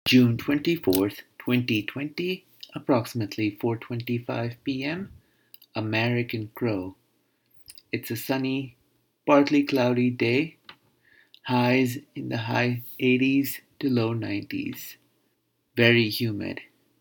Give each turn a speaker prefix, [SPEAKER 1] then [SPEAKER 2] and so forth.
[SPEAKER 1] June 24th, 2020, approximately 4:25 p.m. American Crow. It's a sunny, partly cloudy day, highs in the high 80s to low 90s. Very humid.